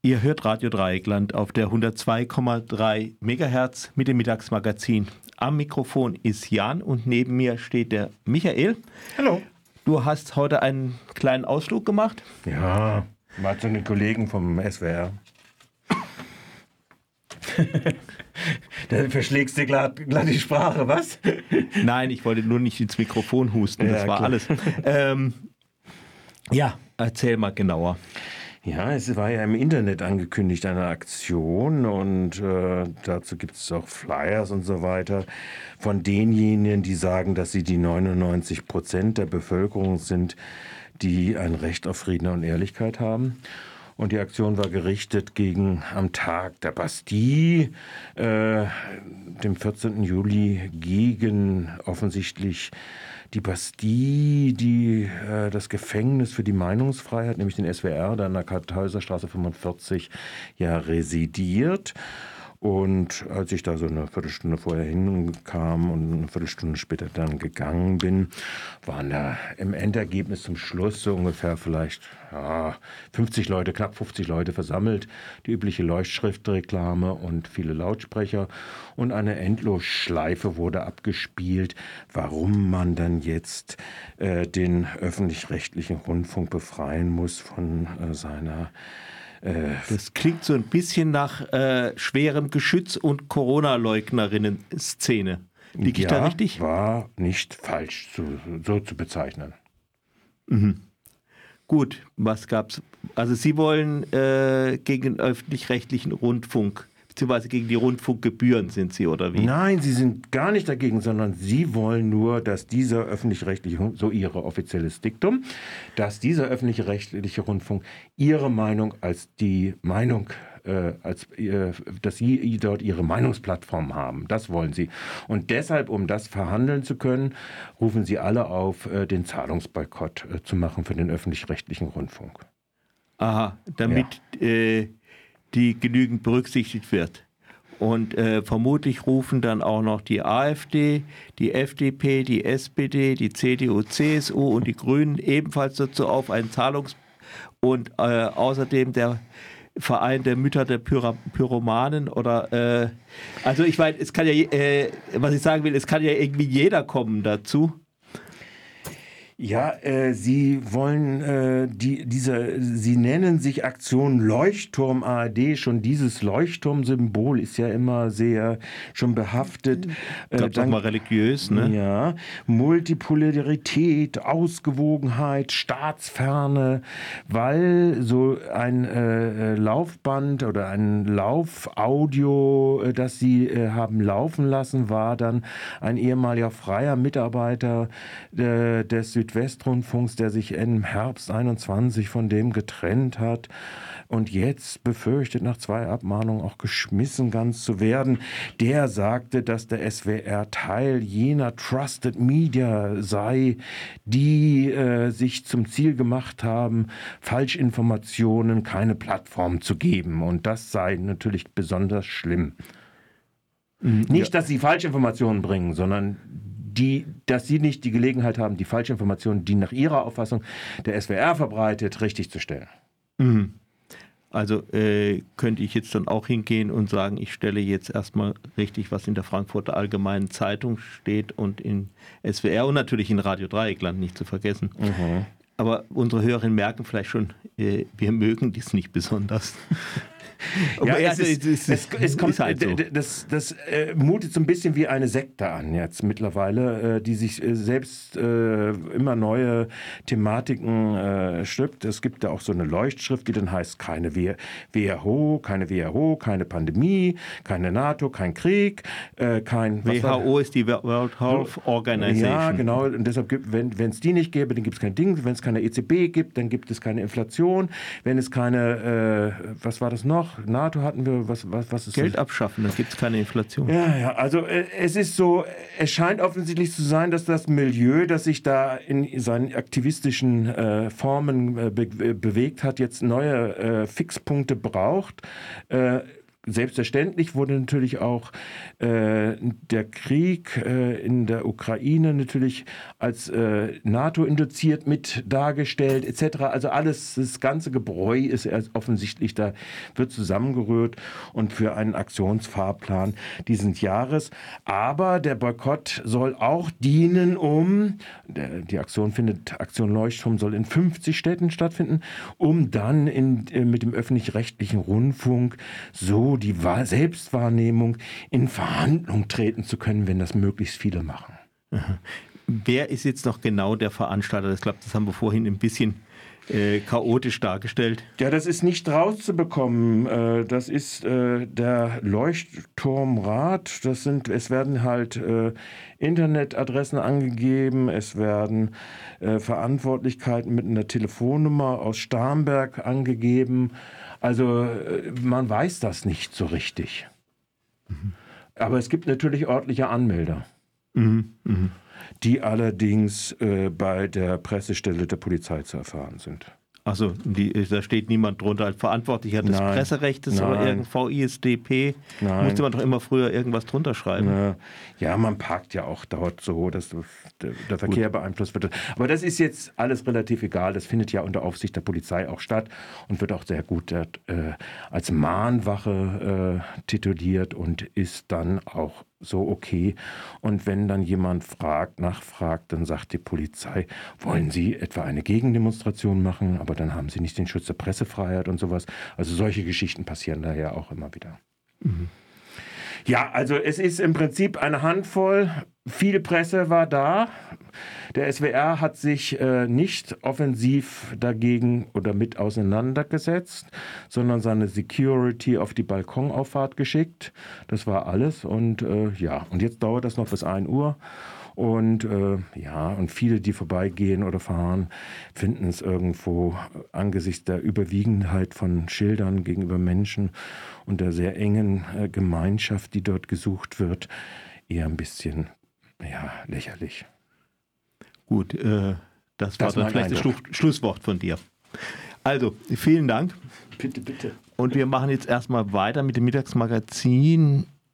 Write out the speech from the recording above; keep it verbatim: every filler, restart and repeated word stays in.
Ihr hört Radio Dreieckland auf der hundertzwei Komma drei Megahertz mit dem Mittagsmagazin. Am Mikrofon ist Jan und neben mir steht der Michael. Hallo. Du hast heute einen kleinen Ausflug gemacht. Ja, mal zu den Kollegen vom S W R. Da verschlägst du glatt, glatt die Sprache, was? Nein, ich wollte nur nicht ins Mikrofon husten, das Ja, war klar. alles. Ähm, ja, erzähl mal genauer. Ja, es war ja im Internet angekündigt, eine Aktion, und äh, dazu gibt es auch Flyers und so weiter von denjenigen, die sagen, dass sie die neunundneunzig Prozent der Bevölkerung sind, die ein Recht auf Frieden und Ehrlichkeit haben. Und die Aktion war gerichtet gegen am Tag der Bastille, äh, dem vierzehnten Juli, gegen offensichtlich die Bastille, die äh, das Gefängnis für die Meinungsfreiheit, nämlich den S W R, da an der Karthäuserstraße fünfundvierzig, ja residiert. Und als ich da so eine Viertelstunde vorher hinkam und eine Viertelstunde später dann gegangen bin, waren da im Endergebnis zum Schluss so ungefähr vielleicht ja, fünfzig Leute, knapp fünfzig Leute versammelt. Die übliche Leuchtschriftreklame und viele Lautsprecher. Und eine Endlosschleife wurde abgespielt, warum man dann jetzt äh, den öffentlich-rechtlichen Rundfunk befreien muss von äh, seiner Das klingt so ein bisschen nach äh, schwerem Geschütz und Corona-Leugnerinnen-Szene. Liege ich ja, da richtig? War nicht falsch, zu, so zu bezeichnen. Mhm. Gut, was gab's? Also Sie wollen äh, gegen den öffentlich-rechtlichen Rundfunk, beziehungsweise gegen die Rundfunkgebühren sind Sie, oder wie? Nein, Sie sind gar nicht dagegen, sondern Sie wollen nur, dass dieser öffentlich-rechtliche, so Ihre offizielles Diktum, dass dieser öffentlich-rechtliche Rundfunk Ihre Meinung als die Meinung, äh, als, äh, dass Sie dort Ihre Meinungsplattform haben. Das wollen Sie. Und deshalb, um das verhandeln zu können, rufen Sie alle auf, äh, den Zahlungsboykott äh, zu machen für den öffentlich-rechtlichen Rundfunk. Aha, damit ja. äh, die genügend berücksichtigt wird. Und äh, vermutlich rufen dann auch noch die AfD, die F D P, die S P D, die C D U, C S U und die Grünen ebenfalls dazu auf einen Zahlungs- und äh, außerdem der Verein der Mütter der Pyra- Pyromanen oder äh, also ich meine, es kann ja, äh, was ich sagen will, es kann ja irgendwie jeder kommen dazu. Ja, äh, Sie wollen äh, die, diese, Sie nennen sich Aktion Leuchtturm A R D. Schon dieses Leuchtturmsymbol ist ja immer sehr schon behaftet. Ich glaube, äh, mal religiös, ne? Ja, Multipolarität, Ausgewogenheit, Staatsferne, weil so ein äh, Laufband oder ein Laufaudio, äh, das Sie äh, haben laufen lassen, war dann ein ehemaliger freier Mitarbeiter äh, des Süd Südwestrundfunks, der sich im Herbst einundzwanzig von dem getrennt hat und jetzt befürchtet, nach zwei Abmahnungen auch geschmissen ganz zu werden. Der sagte, dass der S W R Teil jener Trusted Media sei, die äh, sich zum Ziel gemacht haben, Falschinformationen keine Plattform zu geben. Und das sei natürlich besonders schlimm. Mhm, Nicht, ja. dass sie Falschinformationen bringen, sondern Die, dass sie nicht die Gelegenheit haben, die Falschinformationen, die nach ihrer Auffassung der S W R verbreitet, richtig zu stellen. Mhm. Also äh, könnte ich jetzt dann auch hingehen und sagen, ich stelle jetzt erstmal richtig, was in der Frankfurter Allgemeinen Zeitung steht und in S W R und natürlich in Radio Dreieckland nicht zu vergessen. Mhm. Aber unsere Hörerinnen merken vielleicht schon, äh, wir mögen dies nicht besonders. Ja, es, ist, es, es, es kommt, halt so. Das, das äh, mutet so ein bisschen wie eine Sekte an jetzt mittlerweile, äh, die sich äh, selbst äh, immer neue Thematiken äh, schreibt. Es gibt ja auch so eine Leuchtschrift, die dann heißt, keine W H O, keine W H O, keine Pandemie, keine NATO, kein Krieg, äh, kein... W H O ist die World Health Organization. Ja, genau. Und deshalb, gibt, wenn es die nicht gäbe, dann gibt es kein Ding. Wenn es keine E Z B gibt, dann gibt es keine Inflation. Wenn es keine, äh, was war das noch? NATO hatten wir, was, was, was ist Geld das? abschaffen, dann gibt es keine Inflation. Ja, ja, also äh, es ist so, es scheint offensichtlich zu sein, dass das Milieu, das sich da in seinen aktivistischen äh, Formen äh, be- bewegt hat, jetzt neue äh, Fixpunkte braucht. Äh, selbstverständlich wurde natürlich auch äh, der Krieg äh, in der Ukraine natürlich als äh, NATO-induziert mit dargestellt et cetera. Also alles, das ganze Gebräu ist offensichtlich, da wird zusammengerührt und für einen Aktionsfahrplan dieses Jahres. Aber der Boykott soll auch dienen, um, der, die Aktion findet, Aktion Leuchtturm soll in fünfzig Städten stattfinden, um dann in, mit dem öffentlich-rechtlichen Rundfunk so die Selbstwahrnehmung in Verhandlung treten zu können, wenn das möglichst viele machen. Aha. Wer ist jetzt noch genau der Veranstalter? Ich glaube, das haben wir vorhin ein bisschen äh, chaotisch dargestellt. Ja, das ist nicht rauszubekommen. Äh, das ist äh, der Leuchtturmrat. Das sind, es werden halt äh, Internetadressen angegeben, es werden äh, Verantwortlichkeiten mit einer Telefonnummer aus Starnberg angegeben. Also äh, man weiß das nicht so richtig. Mhm. Aber es gibt natürlich örtliche Anmelder. Mhm. Mhm. Die allerdings äh, bei der Pressestelle der Polizei zu erfahren sind. Also da steht niemand drunter als Verantwortlicher des Nein. Presserechtes Nein. oder irgendein V I S D P. Nein. Musste man doch immer früher irgendwas drunter schreiben. Ja, ja, man parkt ja auch dort so, dass der, der Verkehr Gut. beeinflusst wird. Aber das ist jetzt alles relativ egal. Das findet ja unter Aufsicht der Polizei auch statt und wird auch sehr gut äh, als Mahnwache äh, tituliert und ist dann auch so okay. Und wenn dann jemand fragt, nachfragt, dann sagt die Polizei, wollen Sie etwa eine Gegendemonstration machen? Aber dann haben Sie nicht den Schutz der Pressefreiheit und sowas. Also solche Geschichten passieren da ja auch immer wieder. Mhm. Ja, also es ist im Prinzip eine Handvoll. Viel Presse war da. Der S W R hat sich äh, nicht offensiv dagegen oder mit auseinandergesetzt, sondern seine Security auf die Balkonauffahrt geschickt. Das war alles. Und äh, ja, und jetzt dauert das noch bis ein Uhr. Und äh, ja, und viele, die vorbeigehen oder fahren, finden es irgendwo angesichts der Überwiegendheit von Schildern gegenüber Menschen und der sehr engen äh, Gemeinschaft, die dort gesucht wird, eher ein bisschen ja, lächerlich. Gut, äh, das war das dann vielleicht das Schlu- Schlusswort von dir. Also, vielen Dank. Bitte, bitte. Und wir machen jetzt erstmal weiter mit dem Mittagsmagazin